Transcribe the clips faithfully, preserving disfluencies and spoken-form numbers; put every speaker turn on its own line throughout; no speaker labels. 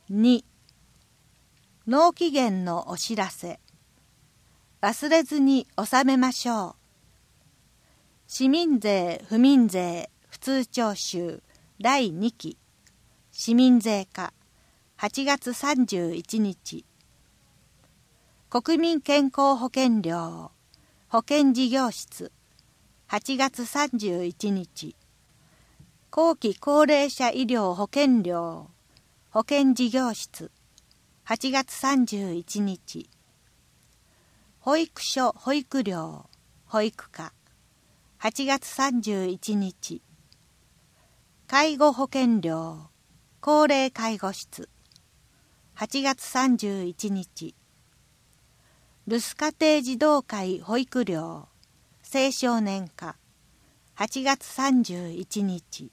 に、納期限のお知らせ。忘れずに納めましょう。市民税・不民税普通徴収だいにき市民税課はちがつさんじゅういちにち。国民健康保険料保険事業室はちがつさんじゅういちにち。後期高齢者医療保険料保険事業室はちがつさんじゅういちにち。保育所保育料保育課はちがつさんじゅういちにち。介護保険料高齢介護室はちがつさんじゅういちにち。留守家庭児童会保育料青少年課はちがつさんじゅういちにち。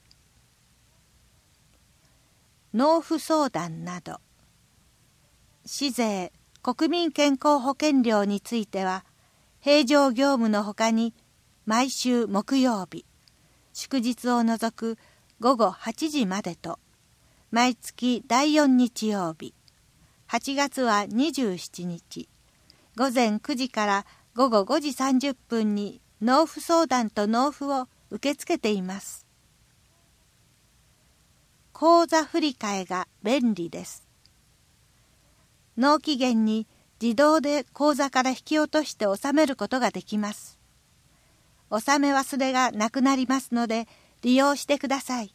納付相談など。市税・国民健康保険料については、平常業務のほかに、毎週木曜日、祝日を除くごごはちじまでと、毎月だいよんにちようび、はちがつはにじゅうしちにち、午前くじからごごごじさんじゅっぷんに納付相談と納付を受け付けています。口座振替が便利です。納期限に自動で口座から引き落として納めることができます。納め忘れがなくなりますので利用してください。